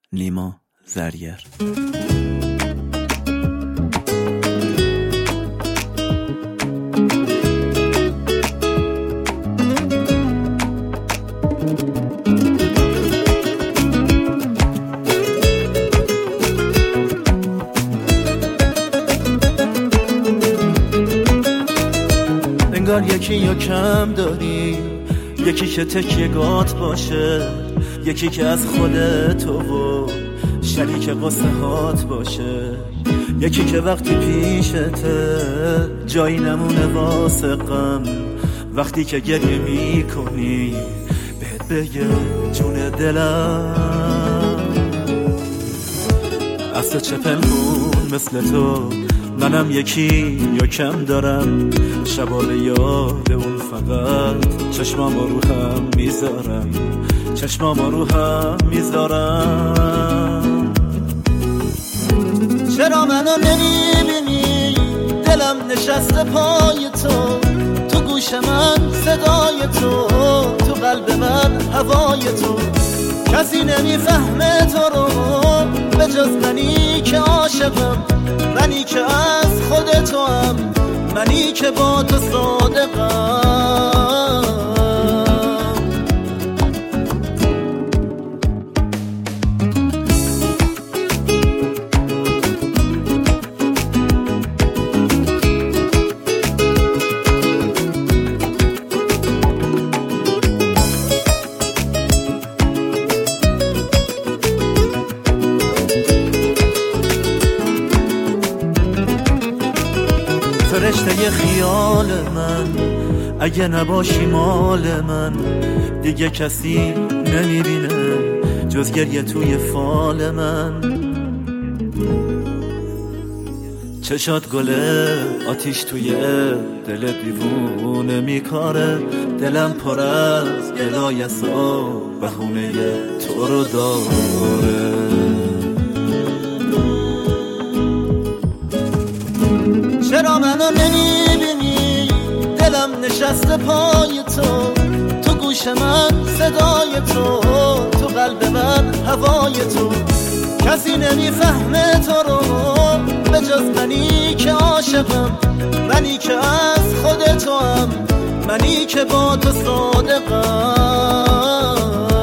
نیما زرگر. انگار یکی یا کم داری، یکی که تکیه‌گات باشه، یکی که از خودت و شریک قصه هات باشه، یکی که وقتی پیشته جایی نمونه واسه غم، وقتی که گریه میکنی بهت بگه جون دلم. از تو چه پنهون مثل تو، منم یکی یا کم دارم، شبا به یاد اون فقط چشمامو رو هم میذارم، چشمامو رو هم میذارم. چرا منو نمیبینی؟ دلم نشسته پای تو، تو گوش من صدای تو، تو قلب من هوای تو. کسی نمیفهمه تو رو به جز منی که عاشقم، منی که از خودتو هم، منی که با تو صادقم. فرشته خیال من، اگه نباشی مال من، دیگه کسی نمیبینه جز گریه توی فال من. چشات گله آتیش توی دل دیوونه میکاره، دلم پر از گلایست و بهونه تو رو داره. چرا منو نمیبینی؟ دلم نشسته پای تو، تو گوش من صدای تو، تو قلب من هوای تو. کسی نمیفهمه تو رو به جز منی که عاشقم، منی که از خودتو هم، منی که با تو صادقم.